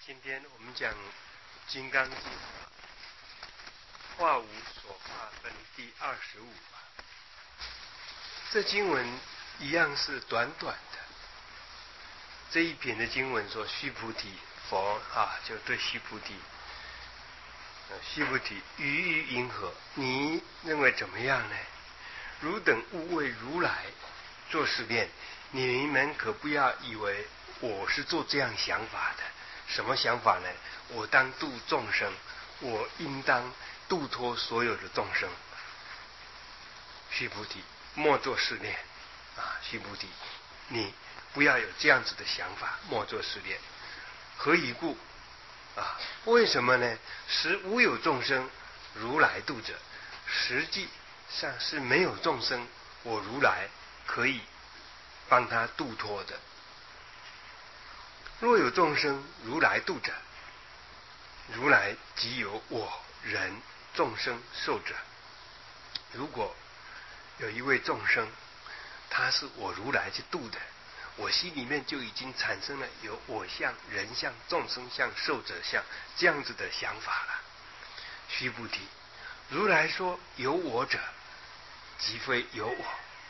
今天我们讲《金刚经》化无所化分第25。这经文一样是短短的。这一篇的经文说，须菩提，佛就对须菩提，须菩提，于于因何？你认为怎么样呢？汝等勿为如来做试炼，你们可不要以为我是做这样想法的。什么想法呢？我当度众生，我应当度脱所有的众生。须菩提，莫作试炼须菩提，你不要有这样子的想法，莫作试炼。何以故？为什么呢？实无有众生如来度者，实际上是没有众生我如来可以帮他度脱的。若有众生如来度者，如来即有我人众生寿者。如果有一位众生，他是我如来去度的，我心里面就已经产生了有我相、人相、众生相、寿者相这样子的想法了。须菩提，如来说有我者，即非有我，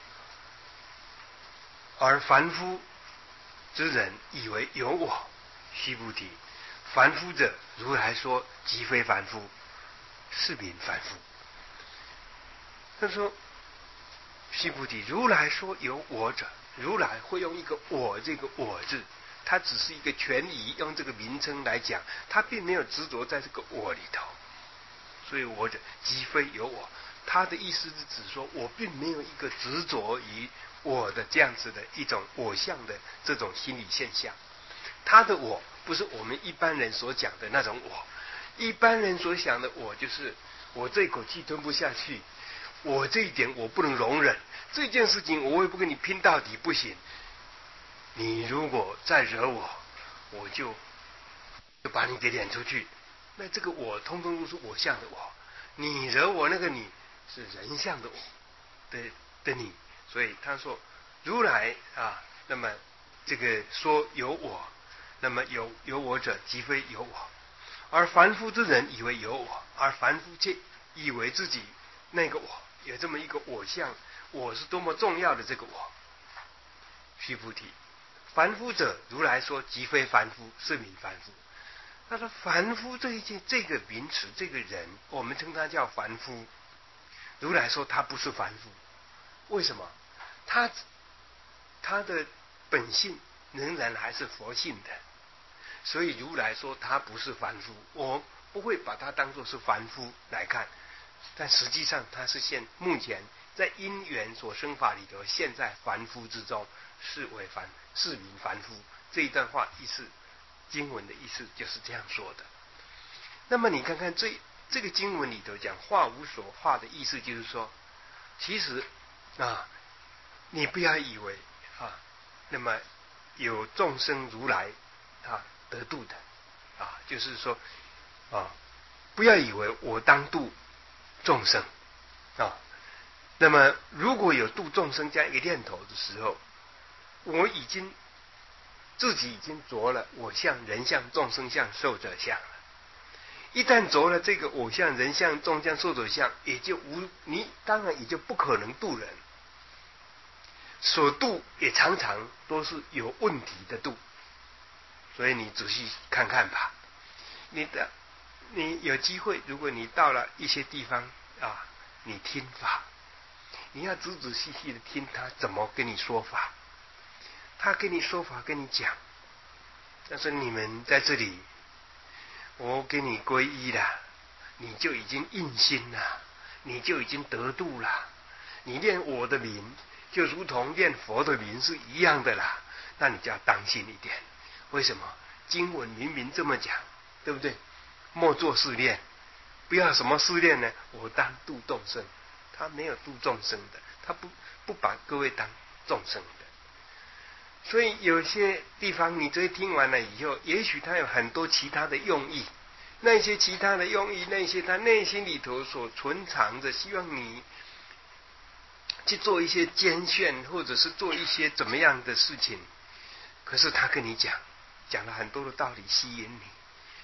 而凡夫之人以为有我。须菩提，凡夫者，如来说即非凡夫，是名凡夫。他说，须菩提，如来说有我者，如来会用一个我这个我字，他只是一个权宜，用这个名称来讲，他并没有执着在这个我里头。所以我者即非有我，他的意思是指说我并没有一个执着于我的这样子的一种我相的这种心理现象。他的我不是我们一般人所讲的那种我，一般人所想的我就是我这口气吞不下去，我这一点我不能容忍，这件事情我会不跟你拼到底不行，你如果再惹我，我就把你给撵出去。那这个我通通都是我相的我，你惹我那个你是人相的我的你。所以他说如来那么这个说有我，那么有我者即非有我，而凡夫之人以为有我，而凡夫却以为自己那个我有这么一个我相，我是多么重要的这个我。须菩提，凡夫者，如来说即非凡夫，是名凡夫。他说凡夫这个名词，这个人我们称他叫凡夫，如来说他不是凡夫。为什么？他的本性仍然还是佛性的，所以如来说他不是凡夫，我不会把他当作是凡夫来看，但实际上他是目前在因缘所生法里头，现在凡夫之中是名凡夫。这一段话意思，经文的意思就是这样说的。那么你看看这个经文里头讲化无所化的意思，就是说其实你不要以为那么有众生如来得度的就是说不要以为我当度众生那么如果有度众生这样一个念头的时候，我自己已经着了我相、人相、众生相、寿者相了。一旦着了这个我相、人相、众相、寿者相，你当然也就不可能度人，所度也常常都是有问题的度。所以你仔细看看吧，你有机会，如果你到了一些地方你听法，你要仔仔细细的听他怎么跟你说法。他跟你说法，跟你讲，他说你们在这里，我给你皈依了，你就已经印心了，你就已经得度了，你念我的名就如同念佛的名是一样的啦，那你就要当心一点。为什么？经文明明这么讲，对不对？莫作试炼，不要什么试炼呢？我当度众生，他没有度众生的，他不把各位当众生的。所以有些地方你这听完了以后，也许他有很多其他的用意，那些其他的用意，那些他内心里头所存藏着，希望你去做一些奸炫，或者是做一些怎么样的事情，可是他跟你讲了很多的道理吸引你，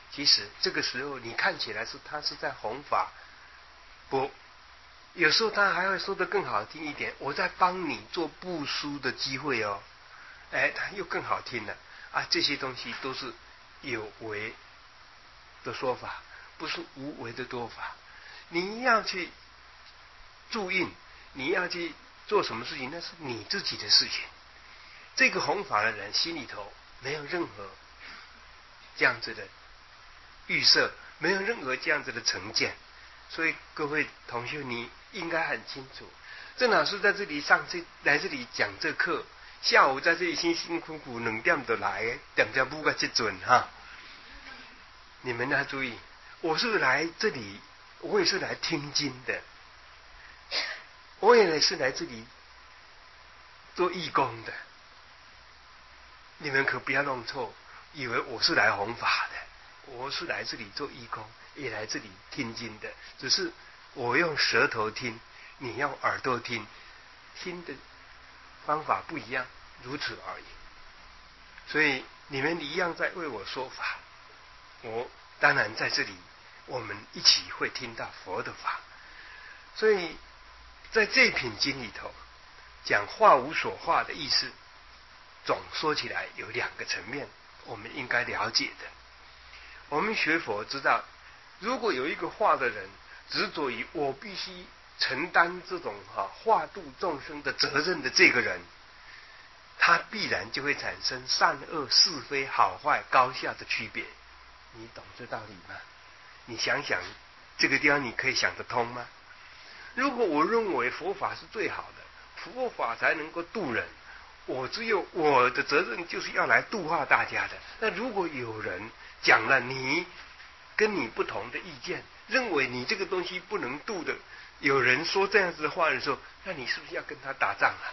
其实这个时候你看起来是他是在弘法，不，有时候他还会说得更好听一点，我在帮你做布施的机会哦，他又更好听了啊！这些东西都是有为的说法，不是无为的说法。你要去注印，你要去做什么事情，那是你自己的事情。这个弘法的人心里头没有任何这样子的预设，没有任何这样子的成见，所以各位同学，你应该很清楚，郑老师在这里来这里讲这课，下午在这里辛辛苦苦2点就来，2点半个这准哈。你们要注意，我是来这里，我也是来听经的，我也是来这里做义工的。你们可不要弄错，以为我是来弘法的，我是来这里做义工，也来这里听经的，只是我用舌头听，你用耳朵听，听的方法不一样，如此而已。所以你们一样在为我说法，我当然在这里，我们一起会听到佛的法。所以在这品经里头讲化无所化的意思，总说起来有2个层面，我们应该了解的。我们学佛知道，如果有一个化的人执着于我必须承担这种化度众生的责任的这个人，他必然就会产生善恶是非好坏高下的区别。你懂这道理吗？你想想这个地方你可以想得通吗？如果我认为佛法是最好的，佛法才能够度人，我只有我的责任就是要来度化大家的。那如果有人讲了你跟你不同的意见，认为你这个东西不能度的，有人说这样子的话的时候，那你是不是要跟他打仗啊？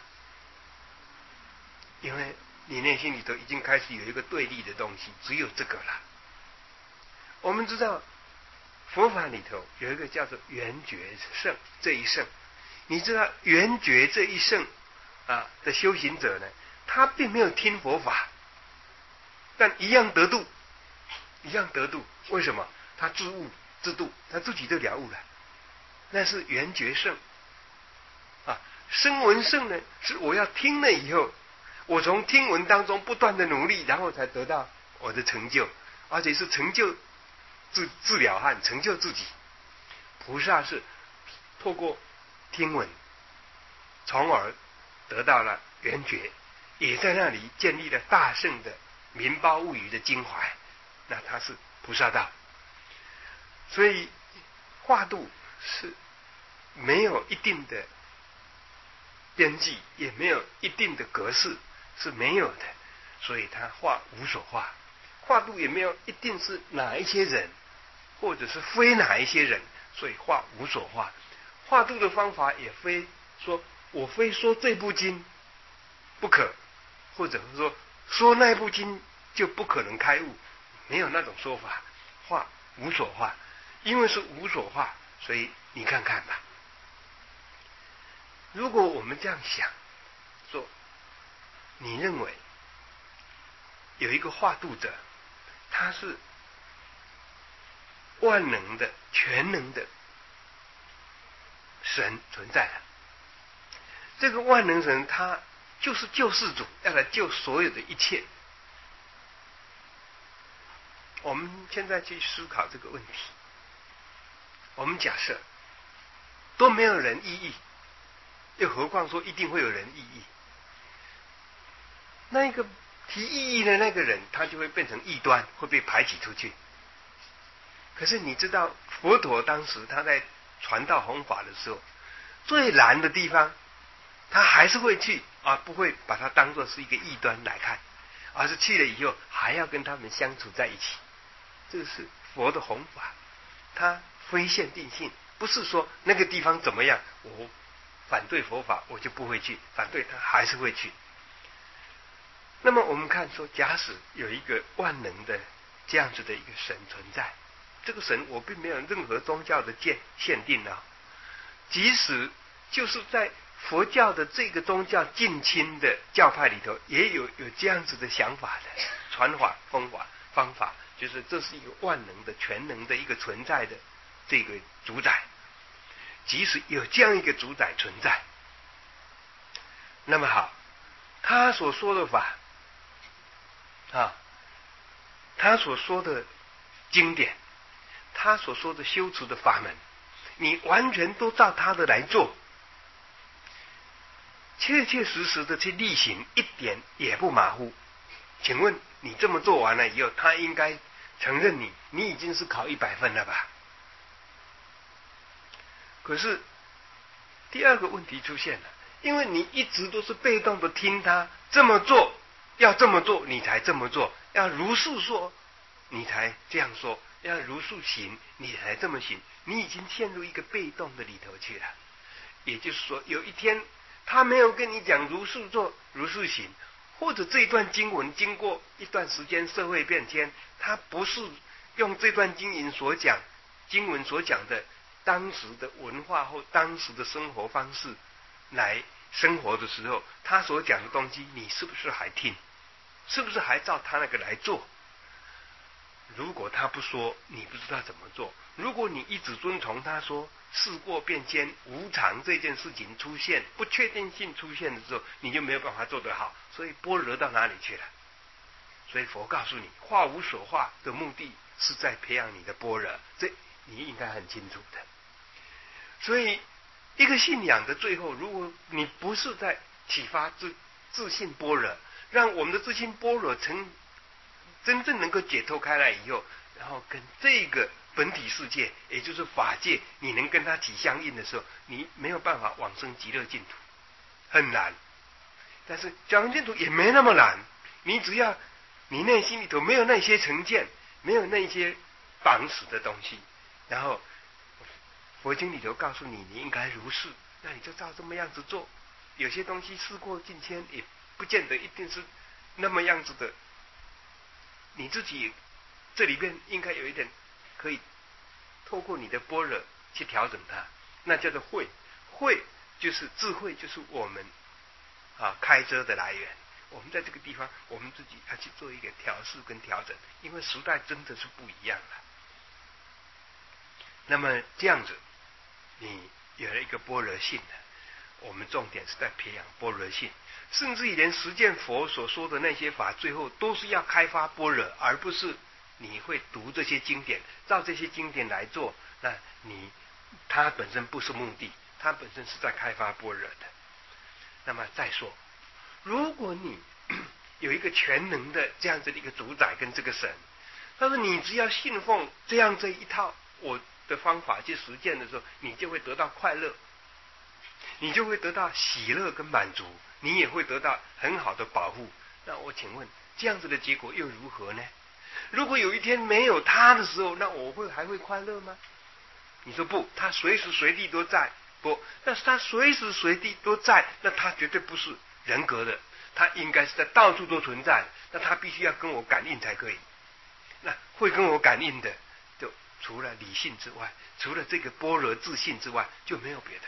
因为你内心里头已经开始有一个对立的东西，只有这个了。我们知道佛法里头有一个叫做圆觉圣这一圣，你知道圆觉这一圣的修行者呢，他并没有听佛法，但一样得度，一样得度。为什么？他自悟自度，他自己就了悟了，那是圆觉圣声闻圣呢，是我要听了以后，我从听闻当中不断的努力，然后才得到我的成就，而且是成就自了汉，成就自己。菩萨是透过听闻，从而得到了圆觉，也在那里建立了大圣的名包物语的襟怀，那他是菩萨道。所以化度是没有一定的边际，也没有一定的格式，是没有的。所以他化无所化，化度也没有一定是哪一些人，或者是非哪一些人，所以化无所化。化度的方法也非说我非说这部经不可，或者说那部经就不可能开悟，没有那种说法。化无所化，因为是无所化，所以你看看吧。如果我们这样想，说你认为有一个化度者，他是万能的全能的神存在的，这个万能神他就是救世主，要来救所有的一切。我们现在去思考这个问题，我们假设都没有人异议，又何况说一定会有人异议，那一个提异议的那个人，他就会变成异端，会被排挤出去。可是你知道佛陀当时他在传道弘法的时候，最难的地方他还是会去不会把它当作是一个异端来看，而是去了以后还要跟他们相处在一起。这是佛的弘法，他非限定性，不是说那个地方怎么样，我反对佛法我就不会去，反对他还是会去。那么我们看说，假使有一个万能的这样子的一个神存在，这个神我并没有任何宗教的限定即使就是在佛教的这个宗教近亲的教派里头，也有这样子的想法的传法方法就是这是一个万能的、全能的一个存在的这个主宰。即使有这样一个主宰存在，那么好，他所说的法啊，他所说的经典，他所说的修持的法门，你完全都照他的来做，切切实实的去力行，一点也不马虎。请问你这么做完了以后，他应该承认你已经是考100分了吧？可是第二个问题出现了，因为你一直都是被动的听他这么做，要这么做你才这么做，要如是说你才这样说，要如是行你才这么行，你已经陷入一个被动的里头去了。也就是说，有一天他没有跟你讲如是做如是行，或者这一段经文经过一段时间社会变迁，他不是用这段经文所讲的当时的文化或当时的生活方式来生活的时候，他所讲的东西你是不是还听？是不是还照他那个来做？如果他不说，你不知道怎么做。如果你一直遵从他说事过变迁无常这件事情出现，不确定性出现的时候，你就没有办法做得好。所以般若到哪里去了？所以佛告诉你，化无所化的目的是在培养你的般若，这你应该很清楚的。所以一个信仰的最后，如果你不是在启发自信般若，让我们的自信般若真正能够解脱开来以后，然后跟这个本体世界，也就是法界，你能跟它起相应的时候，你没有办法往生极乐净土，很难。但是讲生净土也没那么难，你只要你内心里头没有那些成见，没有那些绑死的东西，然后佛经里头告诉你你应该如是，那你就照这么样子做。有些东西事过境迁，也不见得一定是那么样子的，你自己这里边应该有一点可以透过你的般若去调整它，那叫做慧。慧就是智慧，就是我们开遮的来源。我们在这个地方，我们自己要去做一个调试跟调整，因为时代真的是不一样了。那么这样子，你有了一个般若性了，我们重点是在培养般若性，甚至于连实践佛所说的那些法，最后都是要开发般若，而不是你会读这些经典，照这些经典来做，那它本身不是目的，它本身是在开发般若的。那么再说，如果你有一个全能的这样子的一个主宰跟这个神，但是你只要信奉这一套我的方法去实践的时候，你就会得到快乐，你就会得到喜乐跟满足，你也会得到很好的保护。那我请问，这样子的结果又如何呢？如果有一天没有他的时候，那我还会快乐吗？你说不，他随时随地都在。不，但是他随时随地都在，那他绝对不是人格的，他应该是在到处都存在，那他必须要跟我感应才可以。那会跟我感应的，就除了理性之外，除了这个般若自信之外，就没有别的。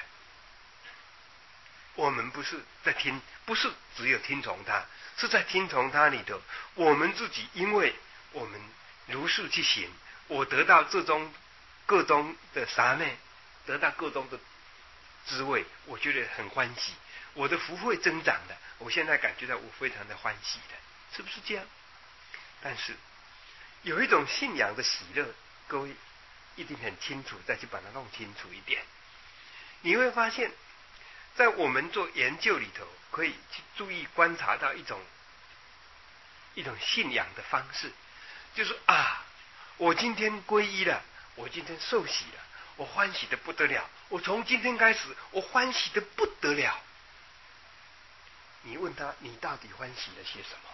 我们不是在听，不是只有听从他，是在听从他里头，我们自己因为我们如是去行，我得到这种各种的刹那，得到各种的滋味，我觉得很欢喜，我的福慧增长了，我现在感觉到我非常的欢喜的，是不是这样？但是有一种信仰的喜乐，各位一定很清楚，再去把它弄清楚一点，你会发现在我们做研究里头，可以去注意观察到一种信仰的方式，就是我今天皈依了，我今天受洗了，我欢喜的不得了，我从今天开始我欢喜的不得了。你问他，你到底欢喜了些什么？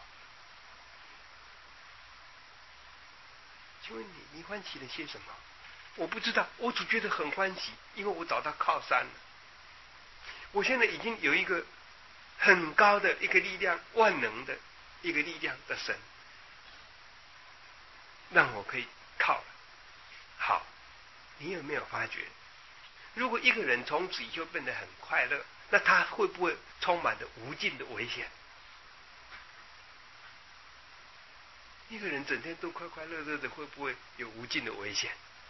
请问你欢喜了些什么？我不知道，我只觉得很欢喜，因为我找到靠山了。我现在已经有一个很高的一个力量，万能的一个力量的神，让我可以靠了。好，你有没有发觉，如果一个人从此以后变得很快乐，那他会不会充满着无尽的危险？ 一个人整天都快快乐乐的，会不会有无尽的危险？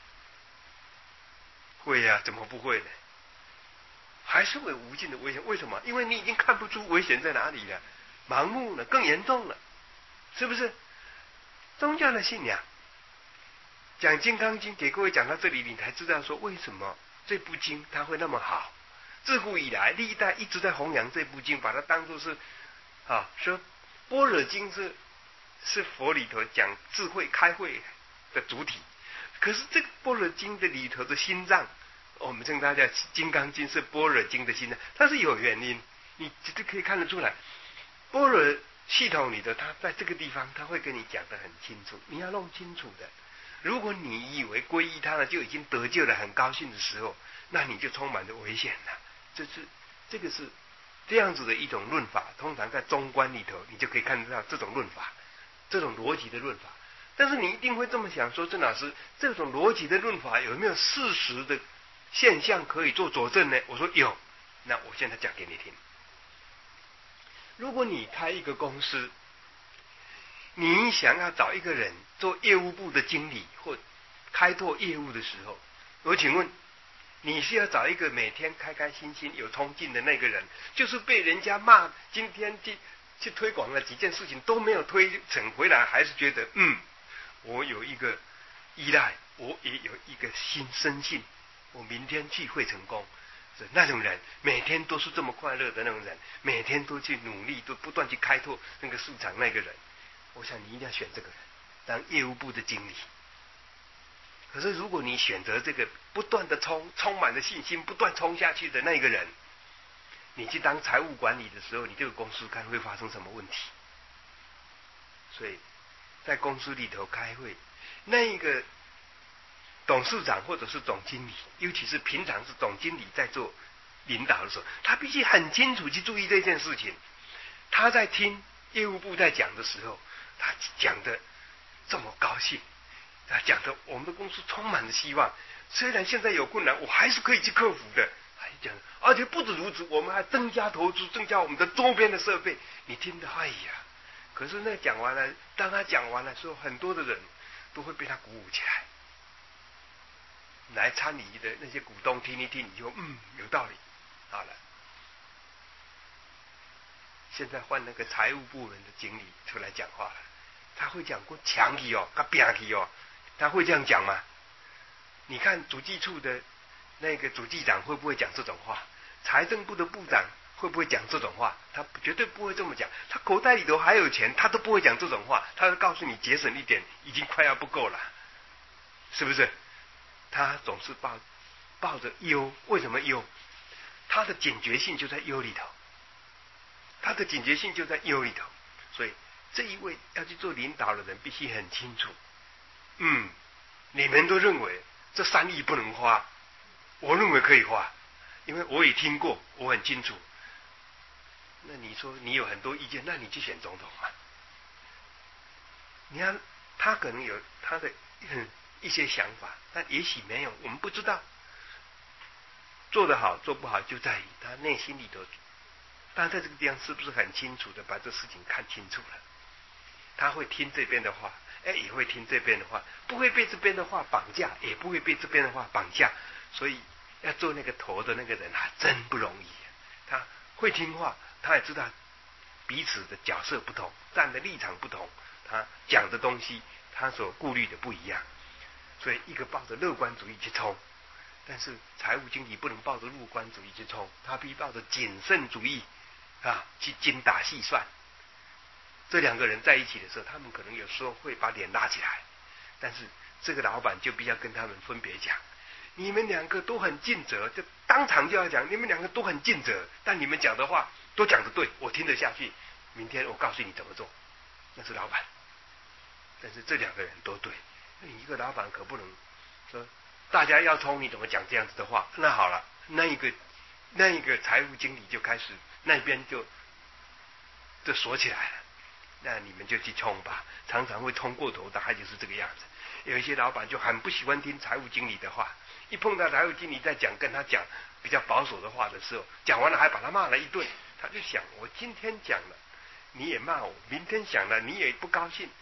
会呀，怎么不会呢？还是会有无尽的危险。为什么？因为你已经看不出危险在哪里了，盲目了，更严重了，是不是？宗教的信仰，讲《金刚经》给各位讲到这里，你才知道说为什么这部经它会那么好。自古以来，历代一直在弘扬这部经，把它当作是说《般若经》是佛里头讲智慧开会的主体。可是这个《般若经》的里头的心脏，我们称它叫《金刚经》，是《般若经》的心脏，它是有原因，你绝对可以看得出来。般若系统里头，它在这个地方，它会跟你讲得很清楚，你要弄清楚的。如果你以为皈依他了就已经得救了，很高兴的时候，那你就充满着危险了。这个是这样子的一种论法，通常在中观里头，你就可以看得到这种论法，这种逻辑的论法。但是你一定会这么想说，郑老师，这种逻辑的论法有没有事实的现象可以做佐证呢？我说有，那我现在讲给你听。如果你开一个公司，你想要找一个人做业务部的经理或开拓业务的时候，我请问，你是要找一个每天开开心心有冲劲的那个人，就是被人家骂，今天去推广了几件事情都没有推成回来，还是觉得我有一个依赖，我也有一个深信我明天去会成功，那种人每天都是这么快乐的那种人，每天都去努力，都不断去开拓那个市场，那个人，我想你一定要选这个人当业务部的经理。可是如果你选择这个不断的充满着信心不断冲下去的那个人，你去当财务管理的时候，你这个公司看会发生什么问题？所以在公司里头开会，那一个董事长或者是总经理，尤其是平常是总经理在做领导的时候，他必须很清楚去注意这件事情。他在听业务部在讲的时候，他讲的这么高兴，他讲的我们的公司充满了希望，虽然现在有困难，我还是可以去克服的。还讲，而且不止如此，我们还增加投资，增加我们的周边的设备。你听的，哎呀！可是那讲完了，当他讲完了之后，很多的人都会被他鼓舞起来。来参与的那些股东听一听，你就有道理。好了，现在换那个财务部门的经理出来讲话了，他会讲过强气他拼气他会这样讲吗？你看主计处的那个主计长会不会讲这种话？财政部的部长会不会讲这种话？他绝对不会这么讲。他口袋里头还有钱，他都不会讲这种话。他会告诉你节省一点，已经快要不够了，是不是？他总是抱着忧。为什么忧？他的警觉性就在忧里头，他的警觉性就在忧里头。所以这一位要去做领导的人必须很清楚。你们都认为这3亿不能花，我认为可以花，因为我也听过，我很清楚。那你说你有很多意见，那你去选总统嘛？你看他可能有他的一些想法，但也许没有，我们不知道。做得好做不好就在于他内心里头，但在这个地方是不是很清楚的把这事情看清楚了？他会听这边的话，也会听这边的话，不会被这边的话绑架，也不会被这边的话绑架。所以要做那个头的那个人真不容易。他会听话，他也知道彼此的角色不同，站的立场不同，他讲的东西他所顾虑的不一样。所以一个抱着乐观主义去冲，但是财务经理不能抱着乐观主义去冲，他必须抱着谨慎主义去精打细算。这2个人在一起的时候，他们可能有时候会把脸拉起来，但是这个老板就必须要跟他们分别讲，你们2个都很尽责，就当场就要讲，你们2个都很尽责，但你们讲的话都讲得对，我听得下去，明天我告诉你怎么做。那是老板，但是这2个人都对。你一个老板可不能说大家要冲，你怎么讲这样子的话？那好了，那一个财务经理就开始那边就锁起来了，那你们就去冲吧，常常会冲过头，大概就是这个样子。有一些老板就很不喜欢听财务经理的话，一碰到财务经理在跟他讲比较保守的话的时候，讲完了还把他骂了一顿，他就想，我今天讲了你也骂我，明天讲了你也不高兴，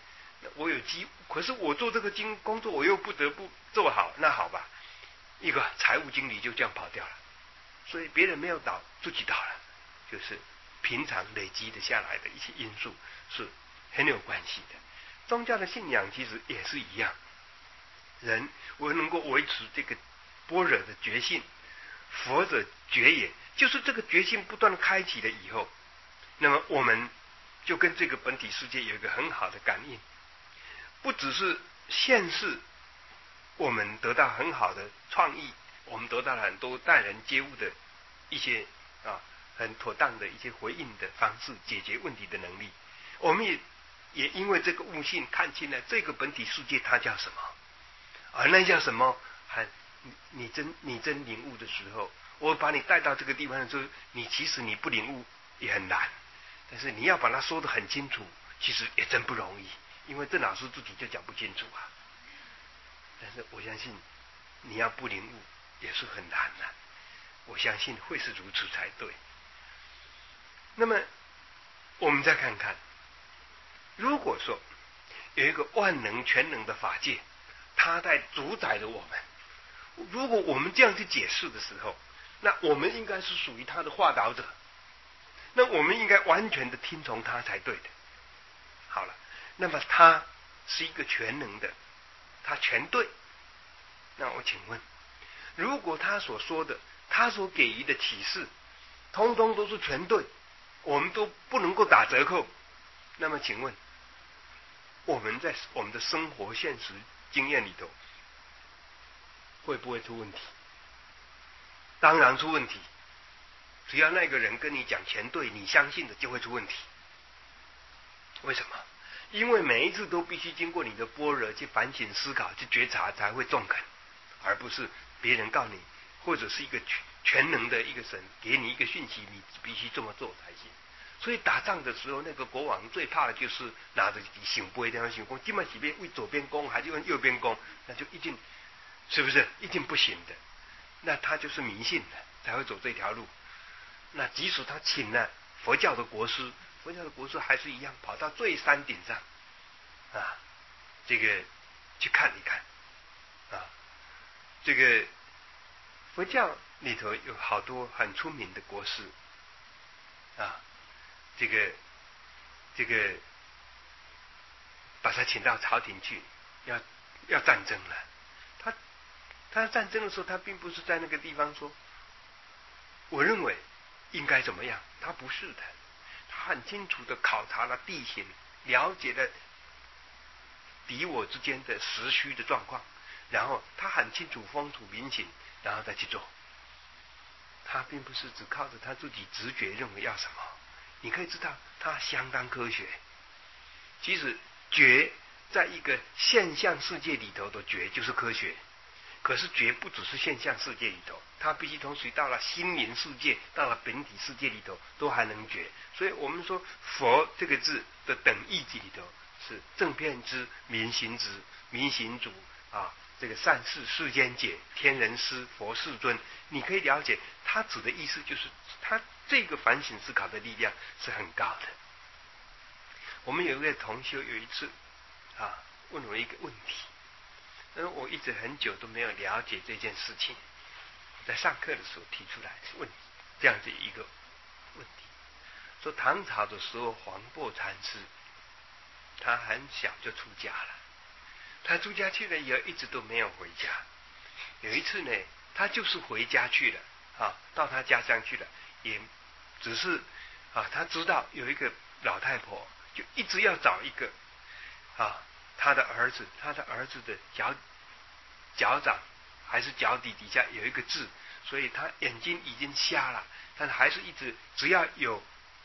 我有机，可是我做这个工作我又不得不做好，那好吧，一个财务经理就这样跑掉了，所以别人没有倒，自己倒了，就是平常累积的下来的一些因素是很有关系的。宗教的信仰其实也是一样，人我能够维持这个般若的觉性，佛者觉也，就是这个觉性不断的开启了以后，那么我们就跟这个本体世界有一个很好的感应，不只是现世我们得到很好的创意，我们得到了很多待人接物的一些很妥当的一些回应的方式，解决问题的能力，我们也因为这个悟性看清了这个本体世界它叫什么，而那叫什么，你真领悟的时候，我把你带到这个地方的时候，其实你不领悟也很难，但是你要把它说得很清楚，其实也真不容易，因为郑老师自己就讲不清楚啊。但是我相信你要不领悟也是很难的，我相信会是如此才对。那么我们再看看，如果说有一个万能全能的法界，它在主宰着我们，如果我们这样去解释的时候，那我们应该是属于他的化导者，那我们应该完全的听从他才对的。好了，那么他是一个全能的，他全对，那我请问，如果他所说的，他所给予的启示通通都是全对，我们都不能够打折扣，那么请问我们在我们的生活现实经验里头会不会出问题？当然出问题，只要那个人跟你讲全对，你相信的就会出问题。为什么？因为每一次都必须经过你的般若去反省思考去觉察才会中肯，而不是别人告你，或者是一个全能的一个神给你一个讯息，你必须这么做才行。所以打仗的时候，那个国王最怕的就是拿着醒杯这样醒弓，今晚几边为左边攻还是用右边攻，那就一定是不是一定不行的？那他就是迷信的，才会走这条路。那即使他请了佛教的国师，佛教的国师还是一样跑到最山顶上啊，这个去看一看啊。这个佛教里头有好多很出名的国师啊，这个把他请到朝廷去，要战争了。他战争的时候，他并不是在那个地方说，我认为应该怎么样，他不是的，他很清楚的考察了地形，了解了敌我之间的时虚的状况，然后他很清楚风土民情，然后再去做。他并不是只靠着他自己直觉认为要什么，你可以知道他相当科学。其实觉在一个现象世界里头的觉就是科学，可是觉不只是现象世界里头，它必须同时到了心灵世界，到了本体世界里头都还能觉。所以我们说佛这个字的等义句里头是正遍知、明行直、明行主啊，这个善事世间解、天人师、佛世尊，你可以了解它指的意思就是它这个反省思考的力量是很高的。我们有一位同修有一次问我一个问题，我一直很久都没有了解这件事情，在上课的时候提出来问这样子一个问题，说唐朝的时候黄檗禅师他很小就出家了，他出家去了以后一直都没有回家，有一次呢他就是回家去了到他家乡去了，也只是他知道有一个老太婆就一直要找一个他的儿子的脚掌还是脚底底下有一个痣，所以他眼睛已经瞎了，但还是一直只要有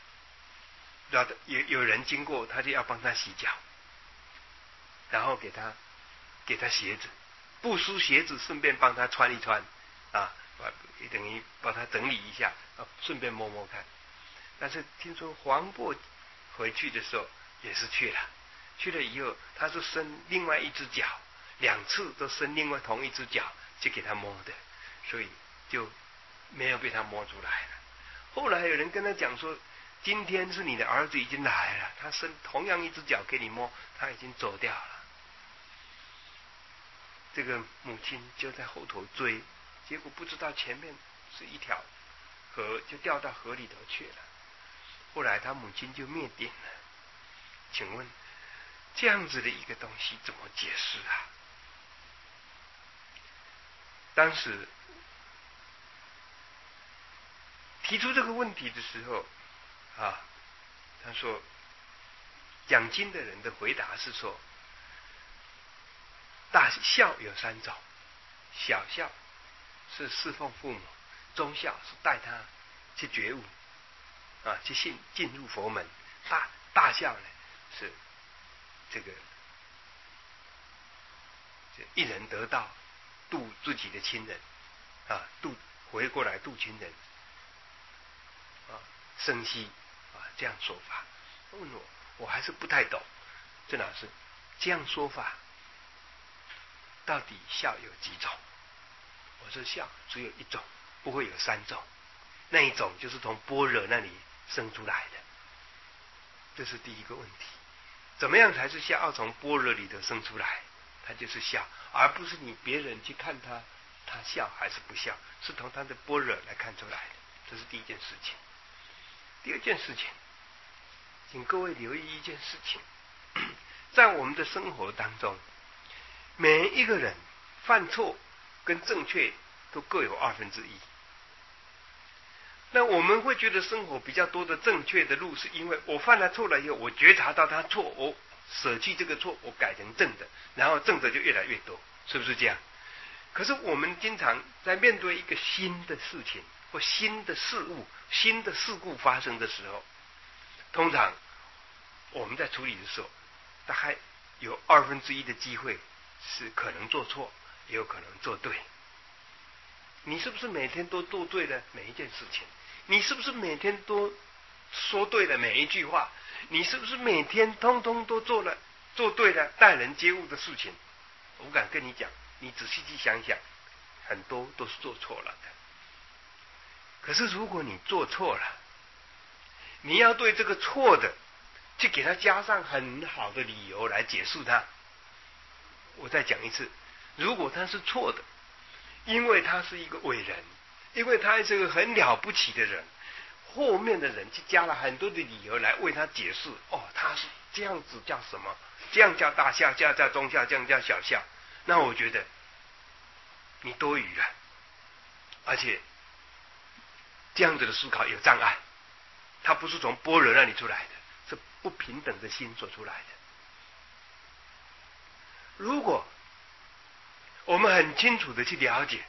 人经过，他就要帮他洗脚，然后给他鞋子，不输鞋子顺便帮他穿一穿等于帮他整理一下顺便摸摸看。但是听说黄檗回去的时候也是去了以后，他是伸另外一只脚，2次都伸另外同一只脚去给他摸的，所以就没有被他摸出来了。后来有人跟他讲说， 今天是你的儿子已经来了，他伸同样一只脚给你摸，他已经走掉了。这个母亲就在后头追，结果不知道前面是一条河，就掉到河里头去了。后来他母亲就灭顶了。请问这样子的一个东西怎么解释啊？当时提出这个问题的时候啊，他说讲经的人的回答是说，大孝有三种，小孝是侍奉父母，中孝是带他去觉悟啊，去进入佛门，大孝呢是这个一人得道，度自己的亲人啊，回过来度亲人啊，生息啊，这样说法。问我还是不太懂，郑老师这样说法到底孝有几种？我说孝只有一种，不会有三种，那一种就是从般若那里生出来的，这是第一个问题。怎么样才是孝？要从般若里头生出来，它就是孝，而不是你别人去看他孝还是不孝，是从他的般若来看出来的。这是第一件事情。第二件事情，请各位留意一件事情，在我们的生活当中，每一个人犯错跟正确都各有1/2。那我们会觉得生活比较多的正确的路，是因为我犯了错了以后，我觉察到他错，我舍弃这个错，我改成正的，然后正的就越来越多，是不是这样？可是我们经常在面对一个新的事情或新的事物、新的事故发生的时候，通常我们在处理的时候，大概有1/2的机会是可能做错，也有可能做对。你是不是每天都做对了每一件事情？你是不是每天都说对了每一句话？你是不是每天通通都做对了待人接物的事情？我敢跟你讲，你仔细去想想，很多都是做错了的。可是如果你做错了，你要对这个错的去给他加上很好的理由来解释它。我再讲一次，如果他是错的，因为他是一个伟人，因为他是一个很了不起的人，后面的人去加了很多的理由来为他解释，他是这样子叫什么，这样叫大孝，这样叫中孝，这样叫小孝，那我觉得你多余了，而且这样子的思考有障碍，它不是从般若那里出来的，是不平等的心所出来的。如果我们很清楚的去了解，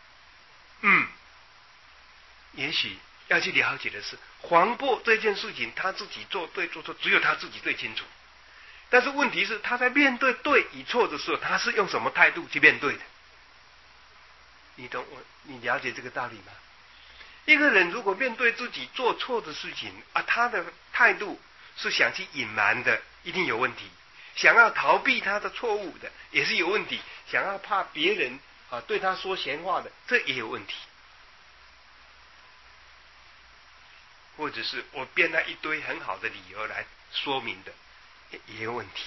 也许要去了解的是黄渤这件事情，他自己做对做错，只有他自己最清楚。但是问题是，他在面对对与错的时候，他是用什么态度去面对的？你懂我？你了解这个道理吗？一个人如果面对自己做错的事情啊，他的态度是想去隐瞒的，一定有问题；想要逃避他的错误的，也是有问题；想要怕别人对他说闲话的，这也有问题。或者是我编了一堆很好的理由来说明的，也有问题。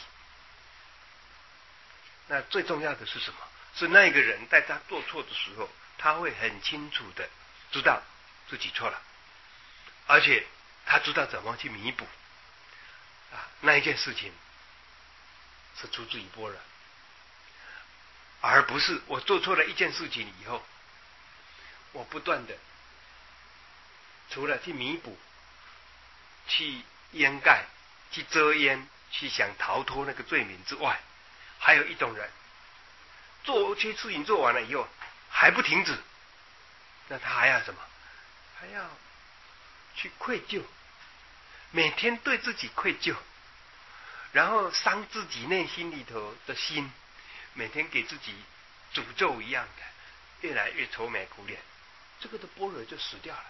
那最重要的是什么？是那个人在他做错的时候，他会很清楚的知道自己错了，而且他知道怎么去弥补那一件事情是出自于般若，而不是我做错了一件事情以后，我不断的除了去弥补、去掩盖、去遮掩、去想逃脱那个罪名之外，还有一种人做些事情做完了以后还不停止，那他还要什么？还要去愧疚，每天对自己愧疚，然后伤自己内心里头的心，每天给自己诅咒一样的，越来越愁眉苦脸，这个的般若就死掉了。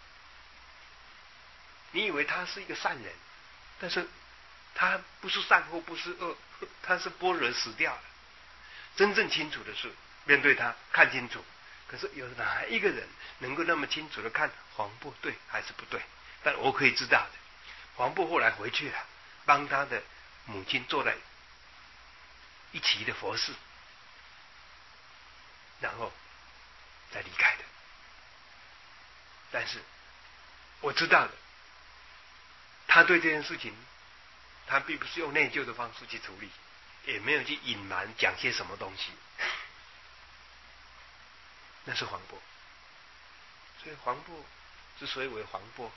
你以为他是一个善人，但是他不是善或不是恶，他是般若死掉了。真正清楚的是面对他看清楚，可是有哪一个人能够那么清楚的看黄渤对还是不对？但我可以知道的， 黄渤后来回去了，帮他的母亲做了一期的佛事，然后再离开的。但是我知道的，他对这件事情，他并不是用内疚的方式去处理，也没有去隐瞒讲些什么东西。那是黄渤。所以黄渤之所以为黄渤，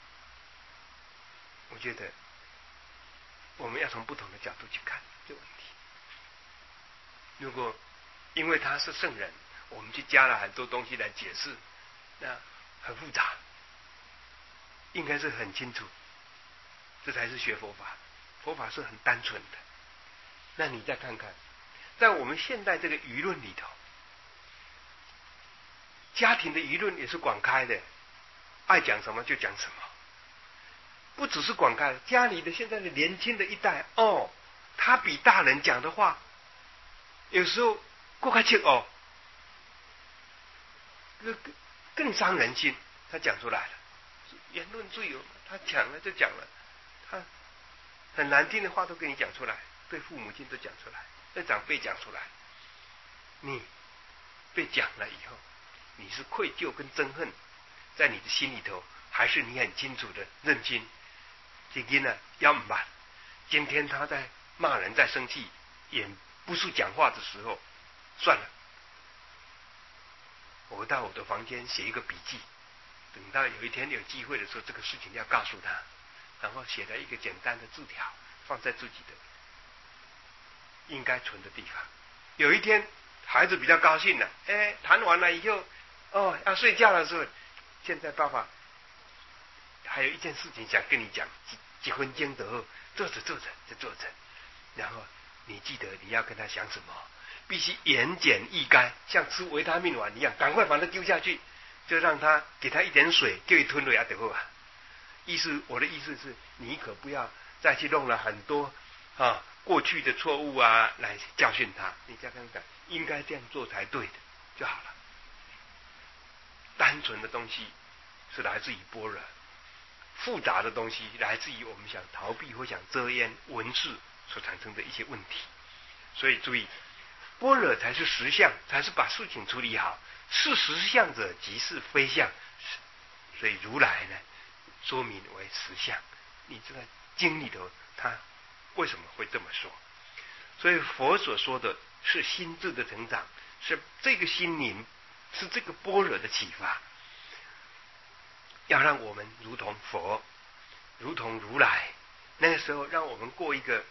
我觉得我们要从不同的角度去看这个问题。如果因为他是圣人，我们去加了很多东西来解释，那很复杂，应该是很清楚，这才是学佛法。佛法是很单纯的。那你再看看，在我们现代这个舆论里头，家庭的舆论也是广开的，爱讲什么就讲什么。不只是广开，家里的现在的年轻的一代，他比大人讲的话，有时候过开切更伤人心。他讲出来了，言论自由，他讲了就讲了，他很难听的话都跟你讲出来，对父母亲都讲出来，对长辈讲出来。你被讲了以后，你是愧疚跟憎恨在你的心里头，还是你很清楚的认清这个呢要唔办？今天他在骂人在生气，也不是讲话的时候，算了，我到我的房间写一个笔记，等到有一天有机会的时候，这个事情要告诉他，然后写了一个简单的字条，放在自己的应该存的地方。有一天孩子比较高兴了，谈完了以后，要睡觉的时候，现在爸爸还有一件事情想跟你讲，几分钟的后，坐着，然后你记得你要跟他讲什么，必须言简意赅，像吃维他命丸一样，赶快把它丢下去，就让他给他一点水，就吞了就好了。我的意思是，你可不要再去弄了很多过去的错误来教训他，你再看看，应该这样做才对的就好了。单纯的东西是来自于般若，复杂的东西来自于我们想逃避或想遮掩文字所产生的一些问题。所以注意，般若才是实相，才是把事情处理好。是实相者即是非相，所以如来呢说明为实相。你知道经里头他为什么会这么说？所以佛所说的是心智的成长，是这个心灵，是这个般若的启发，要让我们如同佛，如同如来。那个时候让我们过一个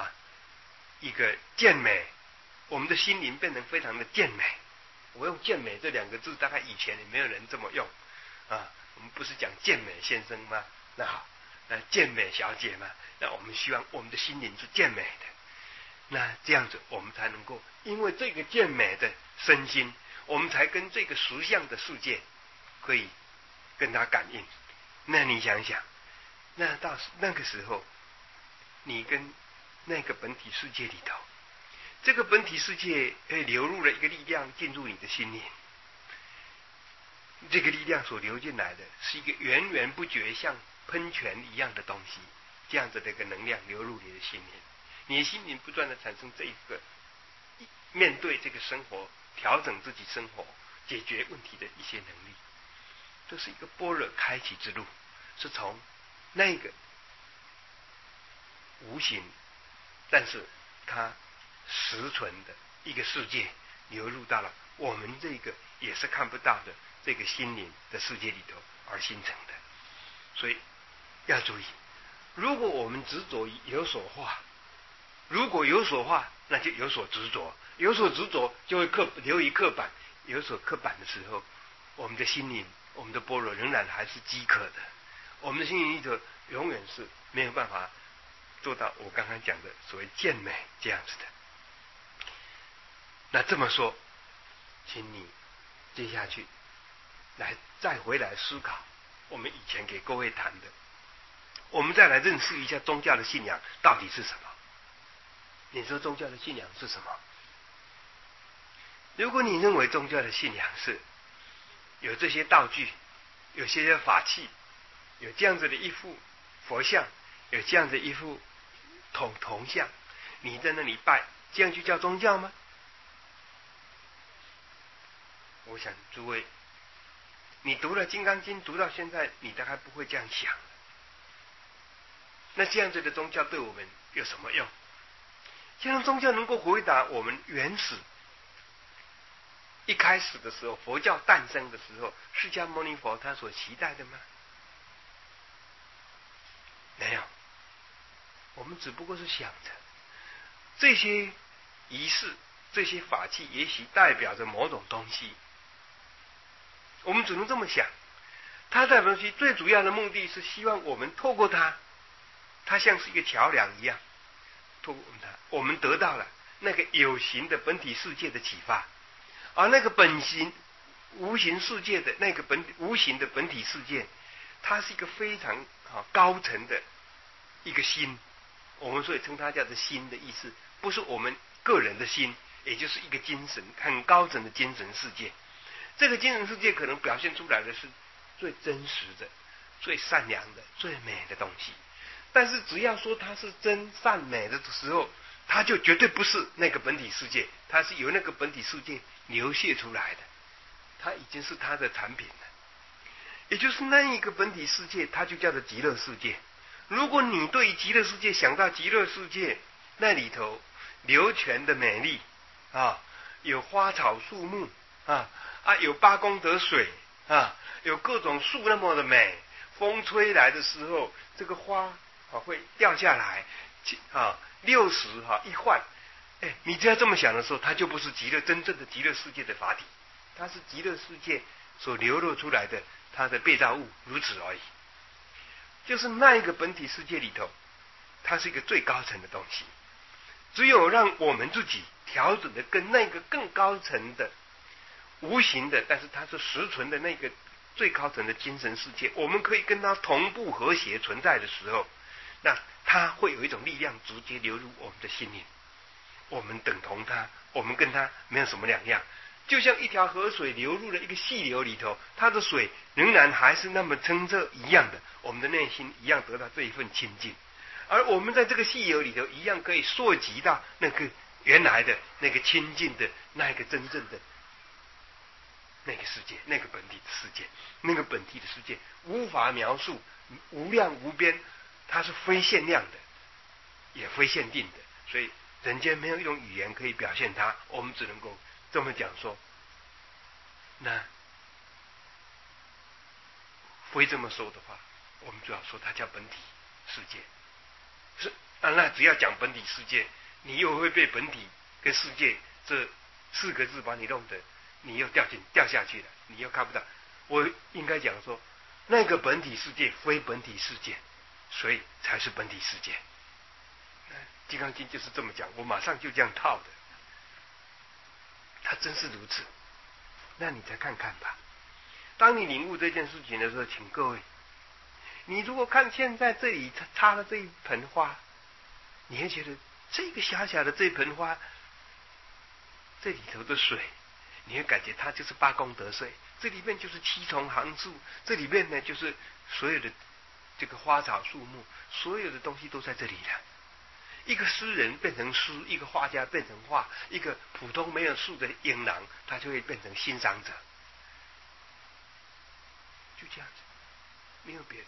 健美，我们的心灵变成非常的健美。我用健美这两个字，大概以前也没有人这么用我们不是讲健美先生吗？那好，那健美小姐嘛，那我们希望我们的心灵是健美的。那这样子我们才能够因为这个健美的身心，我们才跟这个实相的世界可以跟它感应。那你想想，那到那个时候，你跟那个本体世界里头，这个本体世界流入了一个力量进入你的心灵，这个力量所流进来的是一个源源不绝像喷泉一样的东西，这样子的一个能量流入你的心灵，你的心灵不断的产生这一个面对这个生活，调整自己生活解决问题的一些能力。这是一个般若开启之路，是从那个无形但是它实存的一个世界流入到了我们这个也是看不到的这个心灵的世界里头而形成的。所以要注意，如果我们执着于有所化，如果有所化，那就有所执着，有所执着就会流于刻板，有所刻板的时候，我们的心灵，我们的般若仍然还是饥渴的，我们的心灵里头永远是没有办法做到我刚刚讲的所谓健美这样子的。那这么说，请你接下去再回来思考我们以前给各位谈的，我们再来认识一下宗教的信仰到底是什么。你说宗教的信仰是什么？如果你认为宗教的信仰是有这些道具，有些法器，有这样子的一副佛像， 有这样的一副铜像，你在那里拜，这样就叫宗教吗？我想诸位，你读了《金刚经》读到现在，你大概不会这样想。那这样子的宗教对我们有什么用？这样宗教能够回答我们原始一开始的时候，佛教诞生的时候，释迦牟尼佛他所期待的吗？没有。我们只不过是想着这些仪式、这些法器，也许代表着某种东西。我们只能这么想，它代表东西最主要的目的是希望我们透过它，它像是一个桥梁一样，透过它，我们得到了那个有形的本体世界的启发，而那个本形无形世界的那个无形的本体世界，它是一个非常高层的一个心。我们所以称它叫做心的意思，不是我们个人的心，也就是一个精神，很高层的精神世界。这个精神世界可能表现出来的是最真实的、最善良的、最美的东西。但是只要说它是真善美的时候，它就绝对不是那个本体世界，它是由那个本体世界流泻出来的，它已经是它的产品了。也就是那一个本体世界，它就叫做极乐世界。如果你对极乐世界想到极乐世界那里头流泉的美丽啊，有花草树木有八功德水有各种树那么的美，风吹来的时候，这个花会掉下来60一换，你只要这么想的时候，它就不是真正的极乐世界的法体，它是极乐世界所流露出来的它的被造物，如此而已。就是那一个本体世界里头，它是一个最高层的东西。只有让我们自己调整的跟那个更高层的无形的，但是它是实存的那个最高层的精神世界，我们可以跟它同步和谐存在的时候，那它会有一种力量直接流入我们的心灵，我们等同它，我们跟它没有什么两样。就像一条河水流入了一个细流里头，它的水仍然还是那么清澈一样的，我们的内心一样得到这一份清净。而我们在这个细流里头一样可以溯及到那个原来的那个清净的那个真正的那个世界，那个本体的世界，那个本体的世界无法描述，无量无边，它是非限量的，也非限定的，所以人间没有一种语言可以表现它，我们只能够这么讲说。那非这么说的话，我们就要说它叫本体世界。是那只要讲本体世界，你又会被本体跟世界这4个字把你弄得你又掉下去了，你又看不到。我应该讲说，那个本体世界非本体世界，所以才是本体世界。金刚经就是这么讲，我马上就这样套的，它真是如此。那你再看看吧，当你领悟这件事情的时候，请各位，你如果看现在这里插的这一盆花，你会觉得这个小小的这盆花，这里头的水，你会感觉它就是八功德水，这里面就是七重行树，这里面呢就是所有的这个花草树木，所有的东西都在这里了。一个诗人变成诗，一个画家变成画，一个普通没有树的婴郎，他就会变成欣赏者，就这样子，没有别的。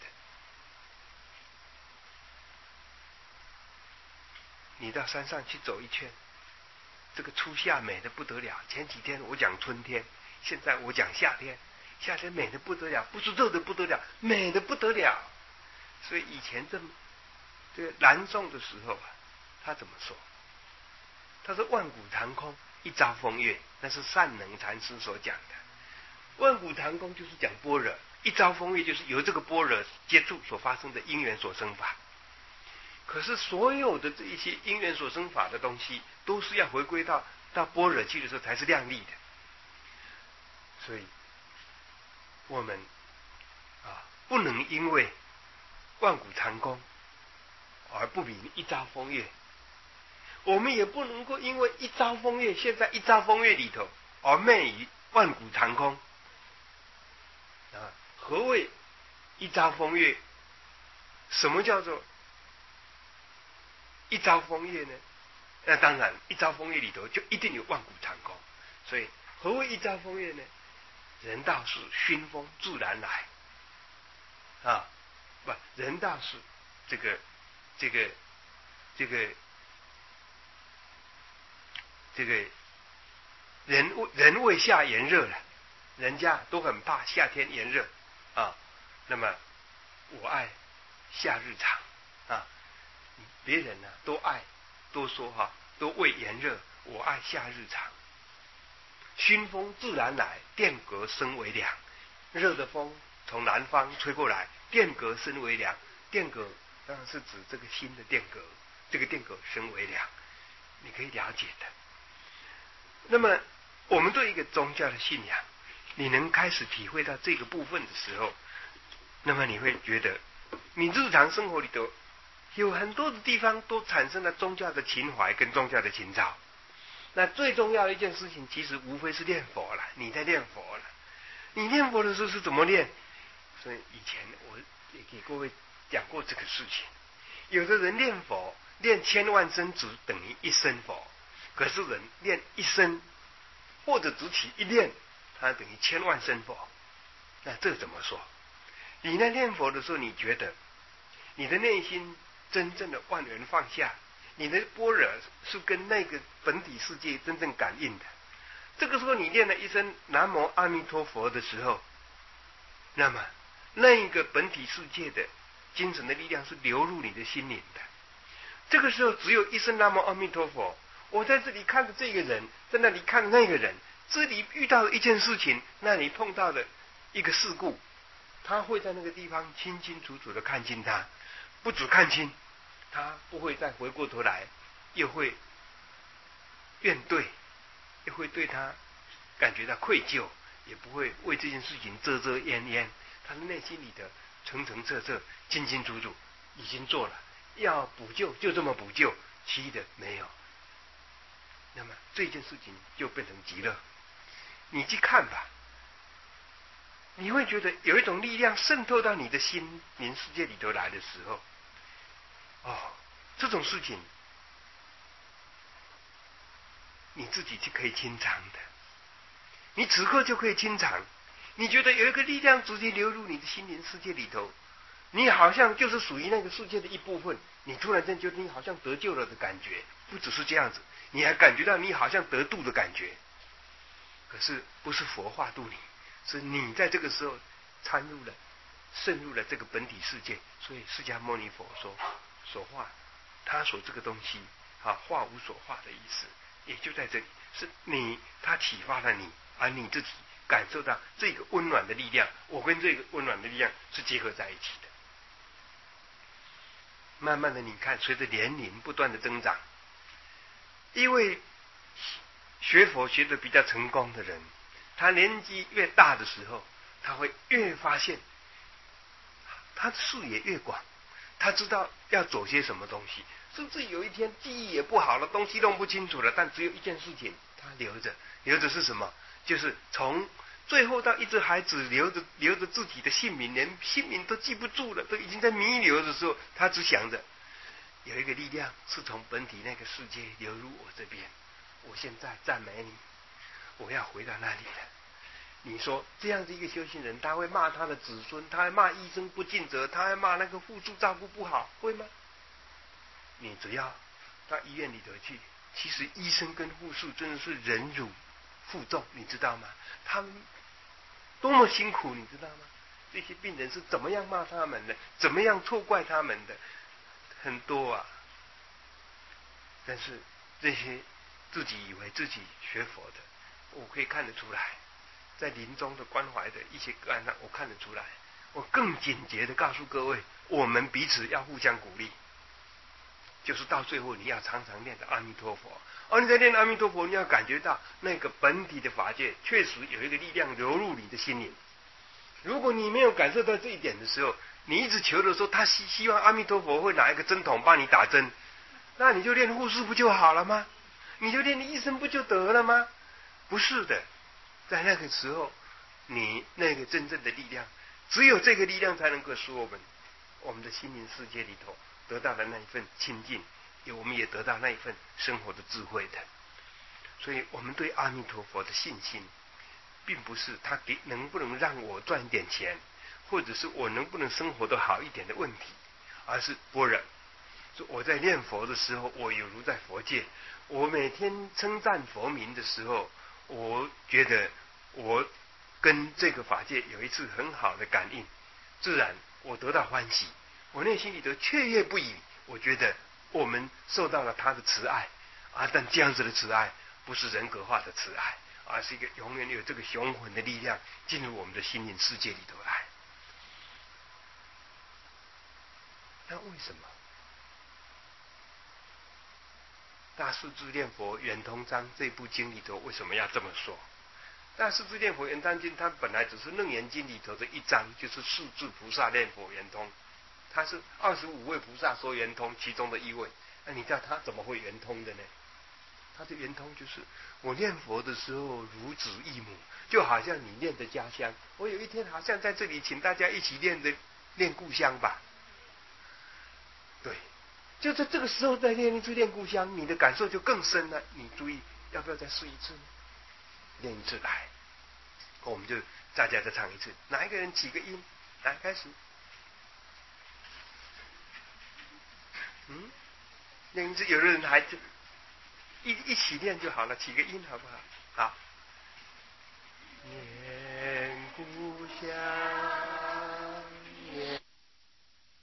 你到山上去走一圈，这个初夏美的不得了。前几天我讲春天，现在我讲夏天，夏天美的不得了，不是热的不得了，美的不得了。所以以前这个南宋的时候他怎么说？他说万古长空，一朝风月，那是善能禅师所讲的。万古长空就是讲般若，一朝风月就是由这个般若接触所发生的因缘所生法。可是所有的这一些因缘所生法的东西，都是要回归到般若去的时候才是亮丽的。所以我们不能因为万古长空而不比一朝风月，我们也不能够因为一朝风月，现在一朝风月里头而昧于万古长空。何谓一朝风月？什么叫做一朝风月呢？那当然，一朝风月里头就一定有万古长空。所以，何谓一朝风月呢？人道是熏风自然来啊，不，人道是这个人为夏炎热了，人家都很怕夏天炎热啊。那么我爱夏日长啊，别人呢都爱都说都为炎热，我爱夏日长。熏风自然来，殿阁生为凉。热的风从南方吹过来，殿阁生为凉。殿阁当然是指这个新的殿阁，这个殿阁生为凉，你可以了解的。那么我们对一个宗教的信仰，你能开始体会到这个部分的时候，那么你会觉得你日常生活里头有很多的地方都产生了宗教的情怀跟宗教的情操。那最重要的一件事情，其实无非是念佛了。你在念佛了，你念佛的时候是怎么念？所以以前我也给各位讲过这个事情。有的人念佛念千万声只等于一声佛，可是人念一声或者只起一念，它等于千万声佛。那这怎么说？你在念佛的时候，你觉得你的内心真正的万缘放下，你的般若是跟那个本体世界真正感应的。这个时候你念了一声南无阿弥陀佛的时候，那么那个本体世界的精神的力量是流入你的心灵的。这个时候只有一声南无阿弥陀佛，我在这里看着这个人，在那里看着那个人，这里遇到了一件事情，那里碰到了一个事故，他会在那个地方清清楚楚的看清他，不只看清，他不会再回过头来又会怨怼，又会对他感觉到愧疚，也不会为这件事情遮遮掩掩，他的内心里的澄澄澈澈清清楚楚已经做了，要补救就这么补救，其余的没有。那么这件事情就变成极乐。你去看吧，你会觉得有一种力量渗透到你的心灵世界里头来的时候，这种事情你自己就可以清偿的，你此刻就可以清偿。你觉得有一个力量直接流入你的心灵世界里头，你好像就是属于那个世界的一部分，你突然间觉得你好像得救了的感觉。不只是这样子，你还感觉到你好像得度的感觉。可是不是佛化度你，是你在这个时候参入了渗入了这个本体世界。所以释迦牟尼佛说所化，他所这个东西化无所化的意思也就在这里，是你他启发了你，而你自己感受到这个温暖的力量，我跟这个温暖的力量是结合在一起的。慢慢的你看，随着年龄不断的增长，因为学佛学的比较成功的人，他年纪越大的时候，他会越发现他的视野越广，他知道要走些什么东西，甚至有一天记忆也不好了，东西弄不清楚了，但只有一件事情他留着是什么？就是从最后到一只孩子留着自己的姓名，连姓名都记不住了，都已经在弥留的时候，他只想着有一个力量是从本体那个世界流入我这边，我现在赞美你，我要回到那里了。你说这样的一个修行人，他会骂他的子孙，他会骂医生不尽责，他会骂那个护助照顾不好，会吗？你只要到医院里头去，其实医生跟护士真的是忍辱负重，你知道吗？他们多么辛苦，你知道吗？这些病人是怎么样骂他们的，怎么样错怪他们的，很多啊。但是这些自己以为自己学佛的，我可以看得出来，在临终的关怀的一些个案上，我看得出来。我更简洁的告诉各位，我们彼此要互相鼓励，就是到最后你要常常念的阿弥陀佛。而你在念阿弥陀佛，你要感觉到那个本体的法界确实有一个力量流入你的心灵。如果你没有感受到这一点的时候，你一直求的时候，他希望阿弥陀佛会拿一个针筒帮你打针，那你就练护士不就好了吗？你就练医生不就得了吗？不是的，在那个时候，你那个真正的力量，只有这个力量才能够使我们的心灵世界里头得到的那一份清净， 我们也得到那一份生活的智慧的。所以我们对阿弥陀佛的信心，并不是他能不能让我赚一点钱，或者是我能不能生活得好一点的问题，而是般若。说我在念佛的时候，我有如在佛界；我每天称赞佛名的时候，我觉得我跟这个法界有一次很好的感应，自然我得到欢喜，我内心里头雀跃不已。我觉得我们受到了他的慈爱啊，但这样子的慈爱不是人格化的慈爱，而是一个永远有这个雄浑的力量进入我们的心灵世界里头来。那为什么大势至念佛圆通章这部经里头为什么要这么说？大势至念佛圆通经它本来只是楞严经里头的一章，就是势至菩萨念佛圆通，它是25位菩萨说圆通其中的一位。那你知道他怎么会圆通的呢？他的圆通就是我念佛的时候如子忆母，就好像你念的家乡。我有一天好像在这里请大家一起念故乡吧。对，就在这个时候再念一次念故乡，你的感受就更深了。你注意，要不要再试一次呢？念一次来，我们就大家再唱一次。哪一个人起个音？来，开始。念一次，有的人还一起念就好了，起个音好不好？好。念故乡。